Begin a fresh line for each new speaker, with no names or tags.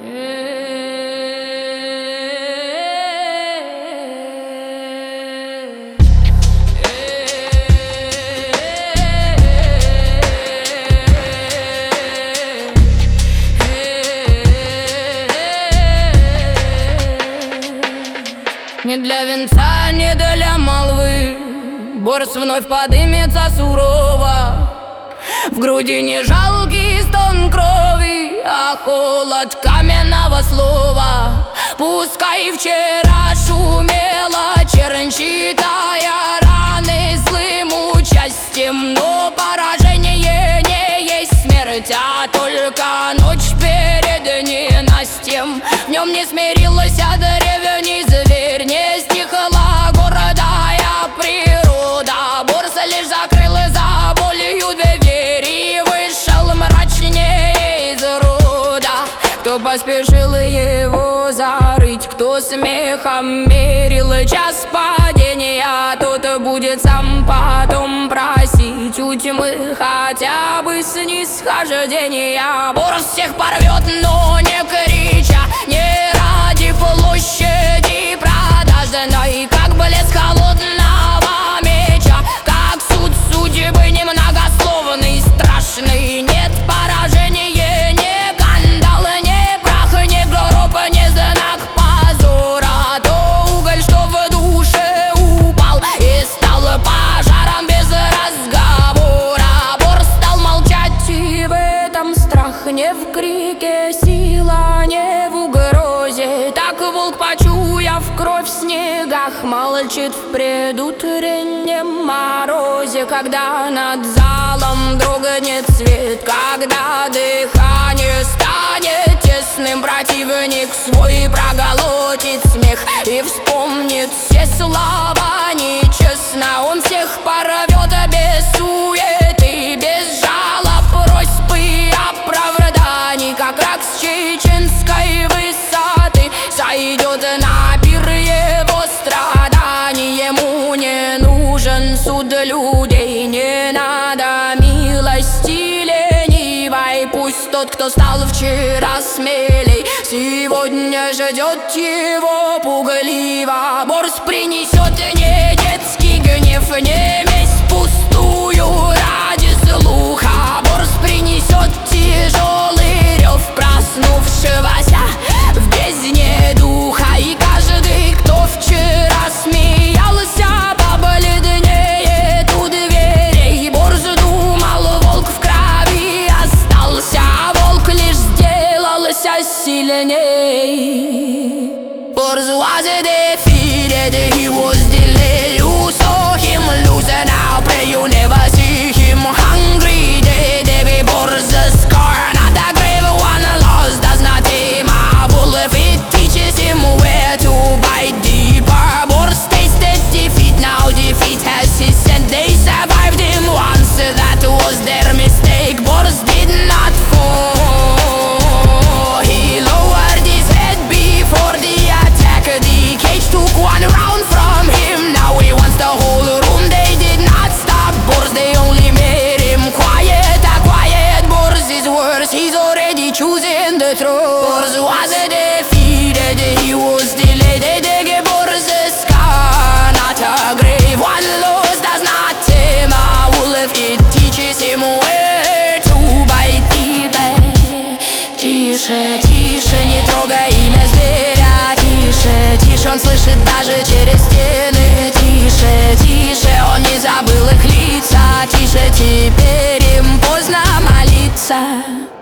Не для венца, не для молвы Борс вновь подымется сурово. В груди не жалкий стон крови, а холод каменного слова. Пускай вчера шумела чернь, считая раны злым участием, но поражение не есть смерть, а только ночь перед ненастьем. В нем не смирилась древний зверь, не стихла гордая природа. Борс лишь закрыл за болью дверь и вышел мрачнее из рода. Кто поспешил его зарыть, кто смехом мерил час падения, тот будет сам потом просить у тьмы хотя бы снисхождения. Борс всех порвет, но не крича, не ради площади продажной, как блеск холодного меча, как суд судьбы немногословный, страшный. Нет поражения, не кандал, не прах, не гроб, не знак позора. То уголь, что в душе упал и стал пожаром без разговора. Борс стал молчать, и в этом страх не в крике, сила не в угрозе. Так волк, почуяв кровь в снегах, молчит в предутреннем морозе. Когда над залом дрогнет свет, когда дыхание станет тесным, противник свой проглотит смех и вспомнит все слова нечестно. Он всех порвет без суеты, без жалоб, просьб и оправданий, как рак с чеченской высоты сойдет на пир его страданий. Ему не нужен суд людей, не надо милости ленивой. Пусть тот, кто стал вчера смелей, сегодня ждет его пугливо. Борс принесет не детский гнев, не месть пустую ради слуха. Борс принесет тяжелый рев проснувшегося в бездне духа. И каждый, кто вчера смеялся, побледнеет у дверей. Борс думал, волк в крови остался, а волк лишь сделался сильней. Борс was defeated, he was delayed. You saw him lose and now pray you never see him hungry. Dead, Bor's scar, not a grave one lost does not tame a wolf. It teaches him where to bite deeper. Bor's tasted defeat, now defeat has his scent. They survived him once, that was their mistake. Bor's did not fall, he lowered his head before the attack. The cage took one round from him, now he wants the whole room. They did not stop Bor's, they only made him quiet. Quiet Bor's is worse, he's already choosing the throne. Bor's was defeated, he was delayed. Bor's scar, not a grave one loss does not tame a wolf. It teaches him where to bite deeper. Тише, тише, не трогай имя зверя. Тише, тише, он слышит даже через стены. Тише, тише, он не забыл их лица. Тише, теперь им поздно молиться.